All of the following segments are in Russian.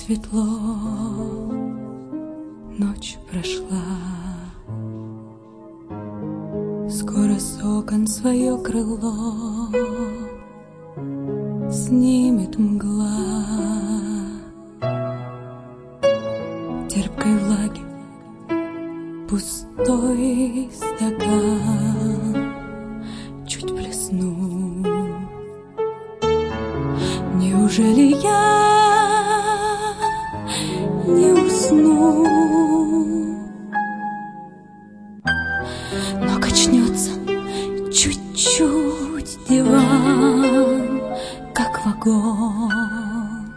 светло, ночь прошла. Скоро с окон свое крыло снимет мгла. Терпкой влаги пустой стакан чуть плеснул. Неужели я не усну? Но качнется чуть-чуть диван, как вагон,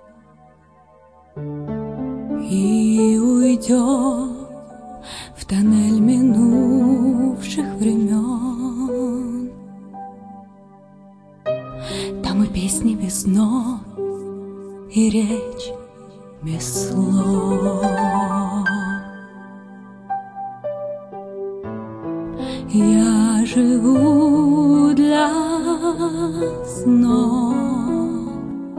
и уйдет в тоннель минувших времен. Там и песни без нот, и речь без слов. Я живу для снов,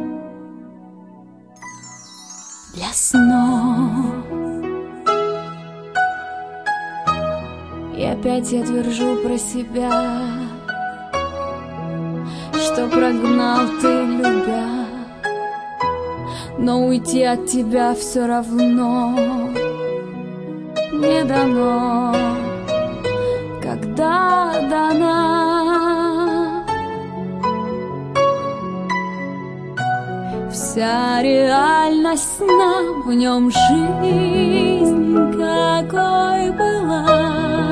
для снов. И опять я твержу про себя, что прогнал ты, любя, но уйти от тебя все равно не дано. Когда дана вся реальность сна, в нем жизнь какой была.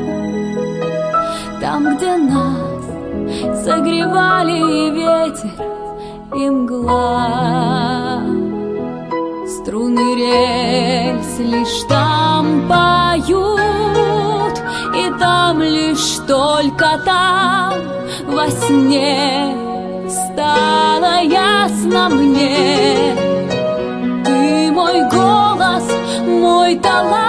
Там, где нас согревали и ветер, и мгла, струны рельс лишь там поют, и там лишь только там во сне стало ясно мне. Ты мой голос, мой талант,